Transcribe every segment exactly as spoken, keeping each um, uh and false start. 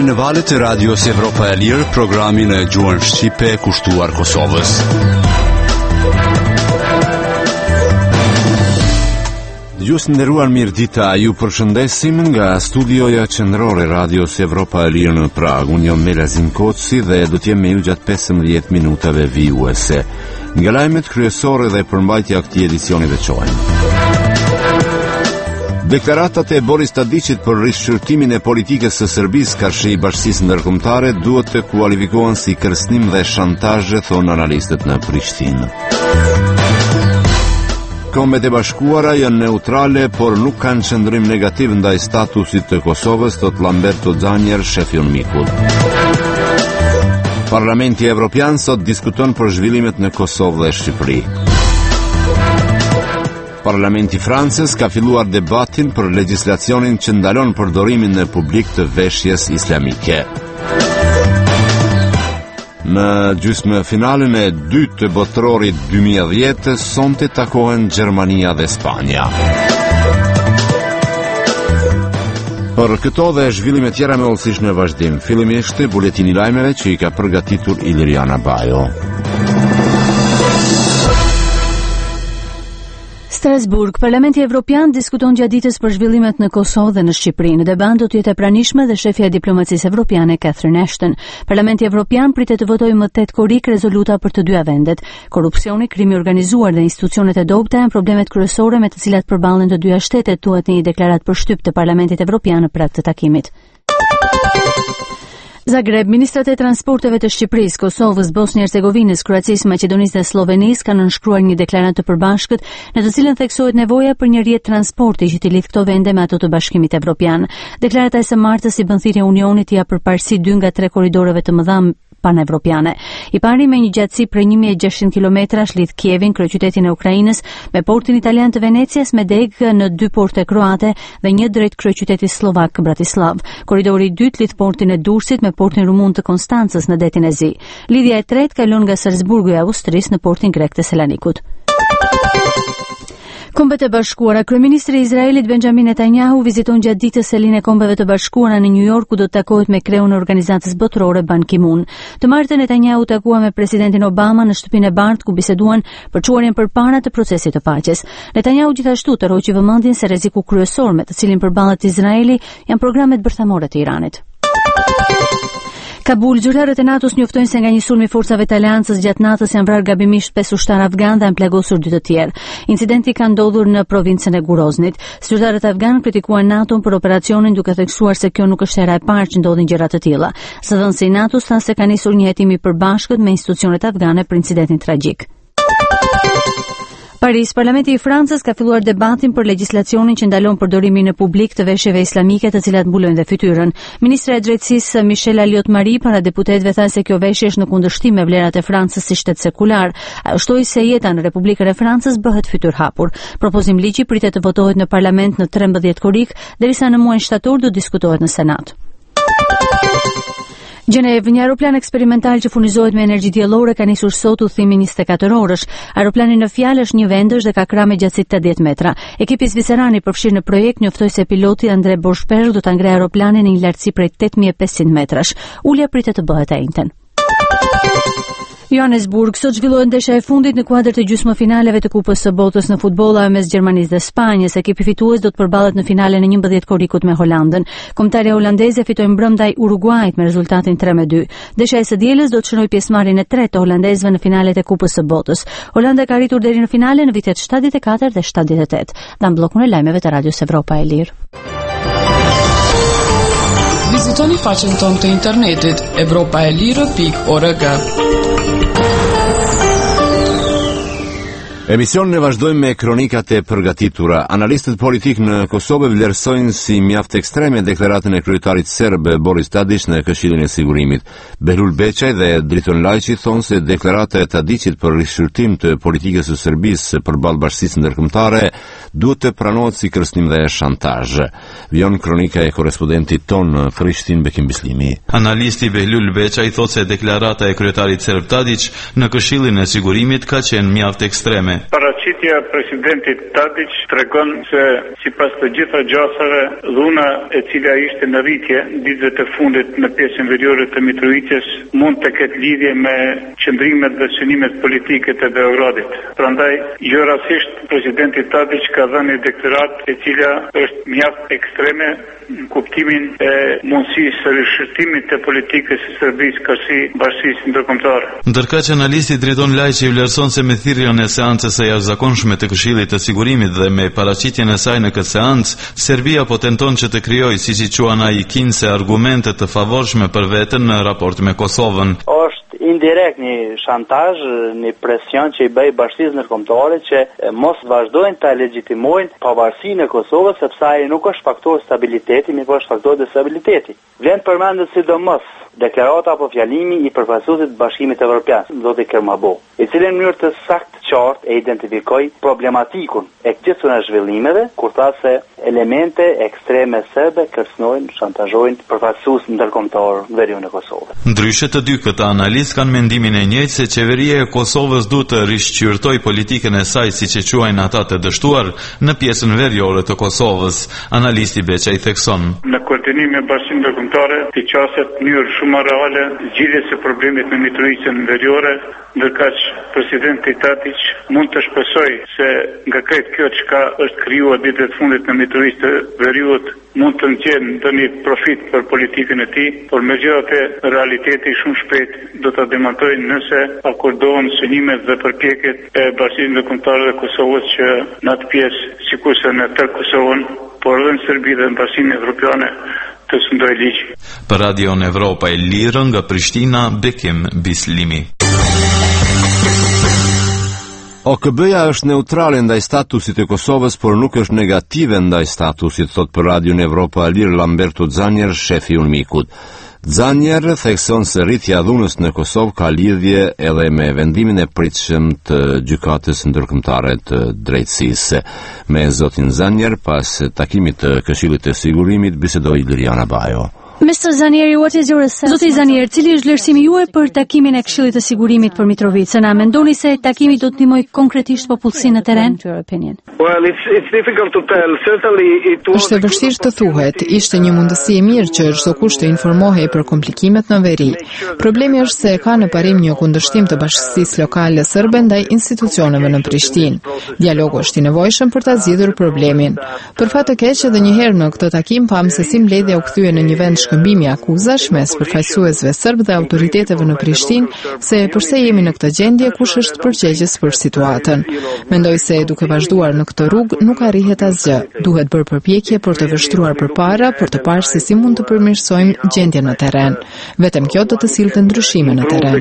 Jeni në valët e Radios Evropa e Lirë, programin e gjuhën shqipe kushtuar Kosovës. Dëgjues të nderuar, mirëdita, ju përshëndesim nga studioja qendrore Radios Evropa e Lirë në Prag. Unë jam Melazim Koci dhe do të jem me ju gjatë pesëmbëdhjetë minutave vijuese. Nga lajmet kryesore dhe përmbajtja e këtij edicioni veçojnë. Deklaratat e Boris Tadićit për rishqyrtimin e politikës së Serbisë karshi Bashkisë Ndërkombëtare duhet të kualifikohen si kërcënim dhe shantazh, thonë analistët në Prishtinë. Kombet e Bashkuara janë neutrale, por nuk kanë qëndrim negativ ndaj statusit të Kosovës, thot Lamberto Zanjer, shefi i UNMIK-ut. Parlamenti Evropian sot diskuton për zhvillimet në Kosovë dhe Shqipëri. Parlamenti Francës ka filluar debatin për legjislacionin që ndalon përdorimin në publik të veshjes islamike. Në gjysmë finalen e dytë të botrorit dy mijë e dhjetë, sonte takohen Gjermania dhe Spanja. Për këto dhe zhvillime tjera me ullësish në vazhdim, fillimisht buletini lajmeve që i ka përgatitur Iliriana Bajo. Strasburg, Parlamenti Evropian diskuton gjatë ditës për zhvillimet në Kosovë dhe në Shqipëri. Në debat do të jetë e pranishme dhe shefja e diplomacisë evropiane Catherine Ashton. Parlamenti Evropian pritet të votojë më tetë korrik rezoluta për të dyja vendet. Korrupsioni, krimi i organizuar dhe institucionet e dobëta janë problemet kryesore me të cilat përballen të dyja shtetet, thuhet në një deklaratë për shtyp të Parlamentit Evropian në prag të takimit. Zagreb, ministrat e transporteve të Shqipërisë, Kosovës, Bosnjë Hercegovinës, Kroacisë, Maqedonisë dhe Slovenisë kanë nënshkruar një deklaratë të përbashkët në të cilën theksohet nevoja për një rrjet transporti që të lidh këto vende me ato të Bashkimit Evropian. Deklarata e së martës i bën thirrje Unionit ia përparësi dy nga tre korridoreve të mëdha panevropiane. I pari me një gjatësi prej një mijë e gjashtëqind kilometrash lidh Kievin, kryeqytetin e Ukrainës, me portin italian të Venecias, me degë në dy porte kroate dhe një drejt kryeqytetit slovak Bratislav. Korridori i dytë lidh portin e Durrësit me portin rumun të Konstancës në detin e Zi. Lidhja e tretë kalon nga Salzburgu e Austrisë në portin grek të Selanikut. Kombet e Bashkuara, kryeministri i Izraelit Benjamin Netanyahu viziton gjatë ditës selin e Kombeve të Bashkuara në New York, ku do të takohet me kreun e organizatës botërore Ban Ki-moon. Të martën Netanyahu takua me presidentin Obama në shtëpinë e Bardhë, ku biseduan për çuarjen përpara të procesit të paqes. Netanyahu gjithashtu tërhoqi vëmendjen se rreziku kryesor me të cilin përballet Izraeli janë programet bërthamore të Iranit. Kabul, zyrtarët e NATO-s njoftojnë se nga një sulm i forcave të aleancës gjatë natës janë vrarë gabimisht pesë ushtar afgan dhe janë plagosur dy të tjerë. Incidenti ka ndodhur në provincën e Guroznit. Zyrtarët afgan kritikuan NATO-n për operacionin, duke theksuar se kjo nuk është hera e parë që ndodhin gjëra të tilla. Zëdhënësi i NATO-s thanë se ka nisur një hetim i përbashkët me institucionet afgane për incidentin tragjik. Paris, Parlamenti i Francës ka filluar debatin për legjislacionin që ndalon përdorimin në publik të veshjeve islamike të cilat mbulojnë dhe fytyrën. Ministra e Drejtësisë Michelle Alliot-Marie para deputetëve tha se kjo veshje është në kundërshtim me vlerat e Francës si shtet sekular. Ajo shtoi se jeta në Republikën e Francës bëhet fytyrhapur. Propozim ligji pritet të votohet në parlament në trembëdhjetë korrik, derisa në muajin shtator do diskutohet në Senat. Gjenev, një aeroplan eksperimental që furnizohet me energji diellore ka nisur sot udhimin njëzet e katër orësh. Aeroplani në fjalë është një vendësh dhe ka krah me gjatësi tetëdhjetë metra. Ekipi zviceran i përfshirë në projekt njoftoi se piloti André Borshperg do ta ngrejë aeroplanin në një lartësi prej tetë mijë e pesëqind metrash. Ulja pritet të bëhet e njëjtën. Johannesburg, sot zhvillohet ndeshja e fundit në kuadër të gjysmëfinaleve të Kupës së Botës në futboll mes Gjermanisë dhe Spanjës. Ekipi fitues do të përballet në finalen e njëmbëdhjetë korrikut me Holandën. Kombëtarja holandeze fitoi mbrëm ndaj Uruguayt me rezultatin tre me dy. Ndeshja e së dielës do të shënojë pjesëmarrjen e tretë të holandezëve në finalet e Kupës së Botës. Holanda ka arritur deri në finale në vitet shtatëdhjetë e katër dhe shtatëdhjetë e tetë. Dhan bllokun e lajmeve të Radios Evropa e Lirë. Vizitoni faqen tonë të internetit evropaelire pikë org. Emisionin e vazhdojmë me kronikat e përgatitura. Analistët politik në Kosovë vlerësojnë si mjaft ekstreme deklaratën e kryetarit serb Boris Tadić në Këshillin e Sigurimit. Behlul Beçaj dhe Driton Lajçi thonë se deklarata e Tadićit për rishqyrtim të politikës së Serbisë përballë Bashkisë Ndërkombëtare duhet të pranohet si kërcënim dhe shantazh. Vjon kronika e korrespondentit ton Krishtin Bekim Bislimi. Analisti Behlul Beçaj thotë se deklarata e kryetarit serb Tadić në Këshillin e Sigurimit ka qenë mjaft ekstreme. Paraqitja e presidentit Tadić tregon se sipas të gjitha gjasave, dhuna e cila ishte në rritje ditëve të fundit në pjesën veriore të Mitrovicës mund të ketë lidhje me qëndrimet dhe synimet politike të Beogradit. Prandaj, jo rastisht presidenti Tadić ka dhënë një deklaratë e cila është mjaft ekstreme në kuptimin e mundësisë së rishërtimit të politikës së Serbisë kësi bashkisë ndërkombëtare. Ndërkaq analisti Driton Lajçi vlerëson se me thirrjen e seancës së jashtëzakonshme të Këshillit të Sigurimit dhe me paraqitjen e saj në këtë seancë, Serbia po tenton që të krijojë, siç i quan ai, kinse argumente të favorshme për veten në raport me Kosovën. Është indirekt një shantazh, një presion që i bëj bashkisë ndërkombëtare që mos vazhdojnë ta legjitimojnë pavarësinë e Kosovës, sepse ai nuk është faktor stabiliteti, mirë po është faktor destabiliteti. Vlen përmendet sidomos deklarata apo fjalimi i përfaqësuesit të Bashkimit Evropian, zoti Kermabo, i cili në mënyrë të saktë qartë e identifikoi problematikun e këtyre në zhvillimeve, kur tha se elemente ekstreme serbe kërcënojnë, shantazhojnë përfaqësues ndërkombëtar në veriun e Kosovës. Ndryshe të dy këta analistë kanë mendimin e njëjtë se qeveria e Kosovës duhet të rishqyrtoj politikën e saj, siç e quajnë ata të dështuar, në pjesën veriore të Kosovës. Analisti Beçaj thekson: Në koordinim me Bashkimin Ndërkombëtar, ti qaset në mënyrë shumë reale zgjidhjes së problemit në Mitrovicën veriore, ndërkaq presidenti Tadić mund të shpresoj se nga këtë kjo çka është krijuar ditët e fundit në Mitrovicë veriut mund të nxjerrë ndonjë profit për politikën e tij, por megjithatë realiteti shumë shpejt do ta demantojë nëse akordohen synimet dhe përpjekjet e Bashkisë Ndërkombëtare të Kosovës që në atë pjesë, sikurse në tërë Kosovën, por edhe në Serbi dhe në Bashkimin Evropian të sundoj ligj. Për Radion Evropa e Lirë nga Prishtina, Bekim Bislimi. O K B-ja është neutrale ndaj statusit të Kosovës, por nuk është negative ndaj statusit, thot për Radion Evropa e Lirë Lamberto Zanjer, shefi i Unmikut. Zanjer thekson se rritja e dhunës në Kosovë ka lidhje edhe me vendimin e pritshëm të gjykatës ndërkombëtare të drejtësisë. Me zotin Zanjer, pas takimit të Këshillit të Sigurimit, bisedoi Liriana Bajo. mister Zanieri, what is your assessment? Zoti Zanier, cili është vlerësimi juaj për takimin e Këshillit të Sigurimit për Mitrovicën? A mendoni se takimi do të ndihmojë konkretisht popullsinë në terren? Well, it's it's difficult to tell. Certainly it was. Është vështirë të thuhet, ishte një mundësi e mirë që çdo kush të informohej për komplikimet në veri. Problemi është se ka në parim një kundërshtim të bashkësisë lokale serbe ndaj institucioneve në Prishtinë. Dialogu është i nevojshëm për ta zgjidhur problemin. Për fat të keq, edhe një herë në këtë takim pam se si mbledhja u kthye në një vend shkëmbimi akuzash mes përfaqësuesve serb dhe autoriteteve në Prishtinë se përse jemi në këtë gjendje, kush është përgjegjës për situatën. Mendoj se duke vazhduar në këtë rrugë nuk arrihet asgjë. Duhet bërë përpjekje për të vështruar përpara për të parë se si mund të përmirësojmë gjendjen në terren. Vetëm kjo do të sillte ndryshime në terren.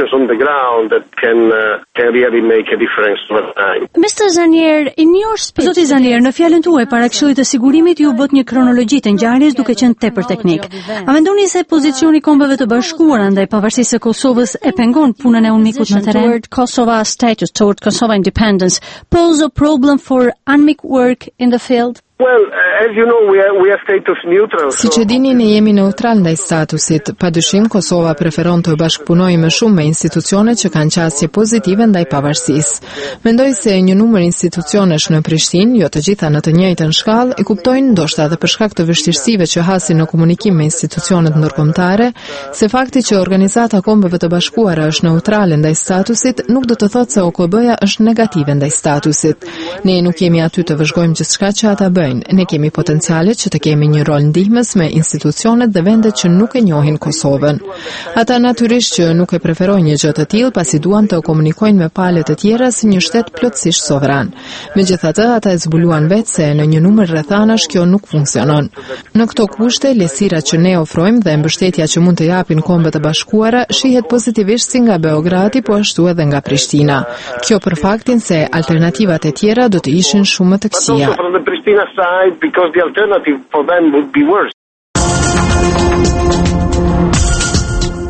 mister Zanier, in your speech, Zoti Zanier, në fjalën tuaj para Këshillit të Sigurimit ju bët një kronologji të ngjarjes duke qenë tepër teknik. A mendoni se pozicioni Kombeve të Bashkuara ndaj pavarësisë së Kosovës e pengon punën e Unmikut në terren? Kosova status toward Kosovo independence pose a problem for UNMIK work in the field? Well, as you know, we are, we are status neutral. Si që dini, ne jemi neutral ndaj statusit. Padyshim, Kosova preferon të bashkëpunojë më shumë me institucione që kanë qasje pozitive ndaj pavarësisë. Mendoj se një numër institucionesh në Prishtinë, jo të gjitha në të njëjtën shkallë, e kuptojnë ndoshta edhe për shkak të vështirësive që hasin në komunikim me institucionet ndërkombëtare, se fakti që Organizata e Kombeve të Bashkuara është neutrale ndaj statusit nuk do të thotë se O K B-ja është negative ndaj statusit. Ne nuk jemi aty të vëzhgojmë gjithçka që ata bëjnë. Ne kemi potencialet që të kemi një rol ndihmës me institucionet dhe vendet që nuk e njohin Kosovën. Ata natyrisht që nuk e preferojnë një gjë të tillë, pasi duan të komunikojnë me palët e tjera si një shtet plotësisht sovran. Megjithatë, ata e zbuluan vetë se në një numër rrethanash kjo nuk funksionon. Në këto kushte, lesirat që ne ofrojmë dhe mbështetja që mund të japin Kombet e Bashkuara shihet pozitivisht si nga Beogradi, po ashtu edhe nga Prishtina. Kjo për faktin se alternativat e tjera do të ishin shumë më të këqija. Side because the alternative for them would be worse.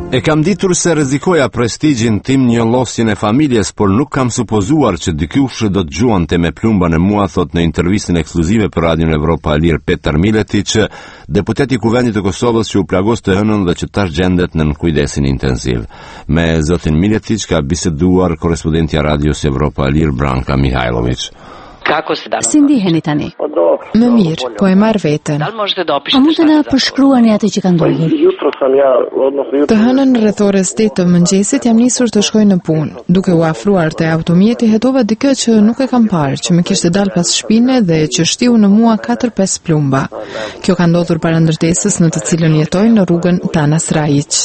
E kam ditur se rrezikoja prestigjin tim njollosin e familjes, por nuk kam supozuar që dikush do të gjuante me plumba në mua, thot në intervistin ekskluzive për Radion Evropa e Lirë Petar Miletić, deputeti i Kuvendit të Kosovës që u plagos të hënën dhe që tash gjendet në kujdesin intensiv. Me zotin Miletić ka biseduar korrespondentja Radios Evropa e Lirë Branka Mihajlović. Si ndiheni tani? Më mirë, po e marr veten. A mund të na përshkruani atë që ka ndodhur? Të hënën rreth orës tetë të mëngjesit jam nisur të shkoj në punë. Duke u afruar te automjeti hetova dikë që nuk e kam parë, që më kishte dalë pas shpine dhe që shtiu në mua katër pesë plumba. Kjo ka ndodhur para ndërtesës në të cilën jetoj në rrugën Tanas Rajić.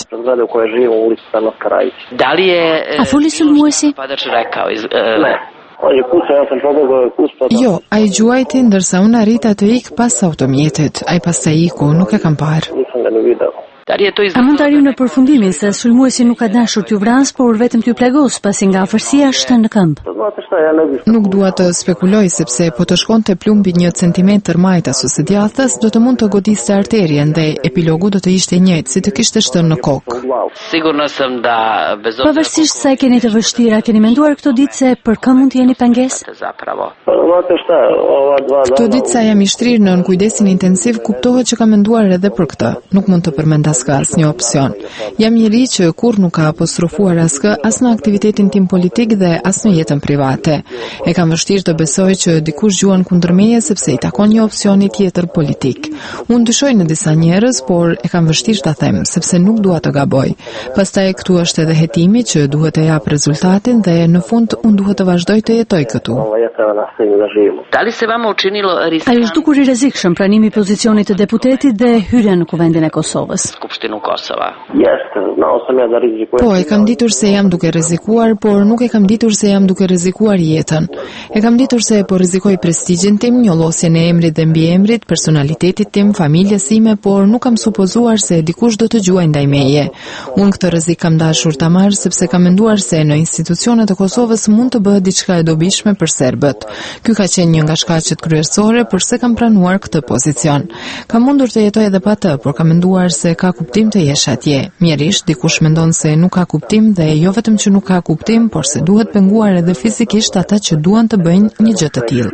A foli sulmuesi? Jo, ai gjuajti ndërsa unë arrita të ik pas automjetit. Ai pastaj iku, nuk e kam parë. A mund të arju në përfundimin se sulmuesi nuk ka dashur t'ju vras, por vetëm t'ju plagos pasi nga afërsia është në këmbë? Nuk dua të spekuloj sepse po të shkonte plumbi një centimetër majtas ose djathtas, do të mund të godiste arterien dhe epilogu do të ishte i njëjtë si të kishte shtënë në kokë. Pavarësisht sa e keni të vështira, keni menduar këto ditë se për kë mund të jeni pengesë? Këto ditë sa jam i shtrirë në kujdesin intensiv, kuptohet që kam menduar edhe për këtë. Nuk mund të përmendas ka asnjë opsion. Jam njeri që kur nuk ka apostrofuar askë as në aktivitetin tim politik dhe as në jetën private. E kam vështirë të besoj që dikush gjuan kundër meje sepse i takon një opsioni tjetër politik. Unë dyshoj në disa njerëz, por e kam vështirë ta them sepse nuk dua të gaboj. Pastaj këtu është edhe hetimi që duhet të jap rezultatin dhe në fund unë duhet të vazhdoj të jetoj këtu. A ju zhdukur i rrezikshëm pranimi i pozicionit të deputetit dhe hyrja në Kuvendin e Kosovës? Po, e kam ditur se jam duke rrezikuar, por nuk e kam ditur se jam duke rrezikuar jetën. E kam ditur se po rrezikoj prestigjin tim, njollosjen e emrit dhe mbiemrit, personalitetit tim, familjes time, por nuk kam supozuar se dikush do të gjuajë ndaj meje. Unë këtë rrezik kam dashur ta marr sepse kam menduar se në institucionet e Kosovës mund të bëhet diçka e dobishme për serbët. Ky ka qenë një nga shkaqet kryesore përse kam pranuar këtë pozicion. Kam mundur të jetoj edhe pa të, por kam menduar se ka kuptim të jesh atje. Mjerisht, dikush mendon se nuk ka kuptim dhe jo vetëm që nuk ka kuptim, por se duhet penguar edhe fizikisht ata që duan të bëjnë një gjë të tillë.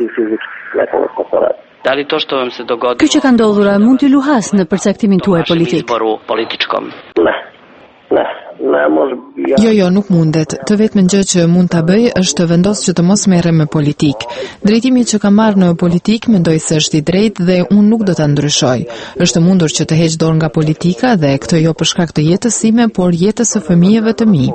Ky që ka ndodhur mund t'i luhas në përcaktimin tuaj politik? Jo, jo, nuk mundet. Të vetëm gjë që mund ta bëj është të vendos që të mos merrem me politik. Drejtimi që kam marrë në politik mendoj se është i drejtë dhe unë nuk do ta ndryshoj. Është mundur që të heq dorë nga politika dhe këtë jo për shkak të jetës sime, por jetës së fëmijëve të mi.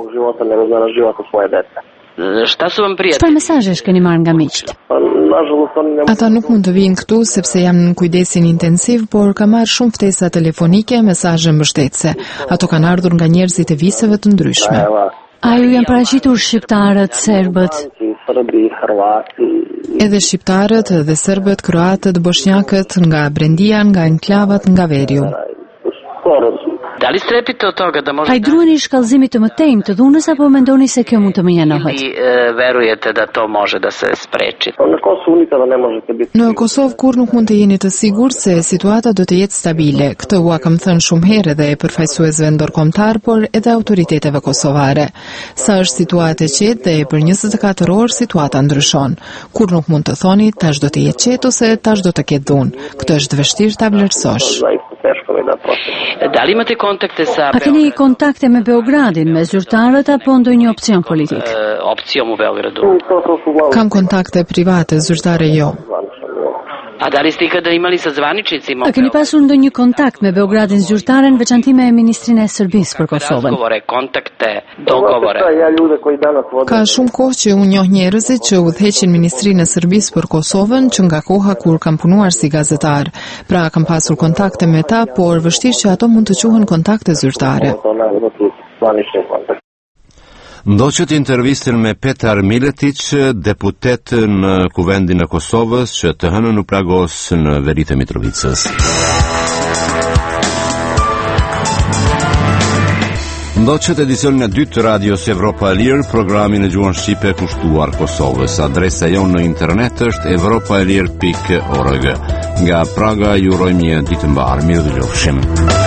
Çfarë mesazhesh keni marrë nga miqt? Ata nuk mund të vinë këtu sepse jam në kujdesin intensiv, por kam marrë shumë ftesa telefonike, mesazhe mbështetëse. Ato kanë ardhur nga njerëzit e viseve të ndryshme. A ju janë paraqitur shqiptarët, serbët? Edhe shqiptarët, edhe serbët, kroatët, bosnjakët, nga Brendia, nga enklavat, nga Veriu. A i druani shkallëzimit të mëtejmë të dhunës apo mendoni se kjo mund të më janohet? Në Kosovë kur nuk mund të jeni të sigurt se situata do të jetë stabile. Këtë ua kam thënë shumë herë dhe përfaqësuesve ndërkombëtar, por edhe autoriteteve kosovare. Sa është situata e qetë dhe për njëzet e katër orë situata ndryshon. Kur nuk mund të thoni tash do të jetë qetë ose tash do të ketë dhunë. Këtë është vështirë ta vlerësosh. A keni kontakte me Beogradin, me zyrtarët apo ndonjë opcion politik? Kam kontakte private, zyrtare jo. A keni pasur ndonjë kontakt me Beogradin zyrtaren, veçanti me ministrinë e Serbisë për Kosovën? Ka shumë kohë që unë njoh njerëzit që udhëheqin ministrinë e Serbisë për Kosovën, që nga koha kur kam punuar si gazetar. Pra kam pasur kontakte me ta, por vështirë që ato mund të quhen kontakte zyrtare. Ndoqët intervistin me Petar Miletić, deputet në Kuvendin e Kosovës, që të hënën u plagos në veri të Mitrovicës. Ndoqët edicionin e dytë të Radios Evropa e Lirë, programin e gjuhën shqipe kushtuar Kosovës. Adresa jonë në internet është evropaelir pikë org. Nga Praga ju urojmë një ditë mbar, mirë dëgjofshim.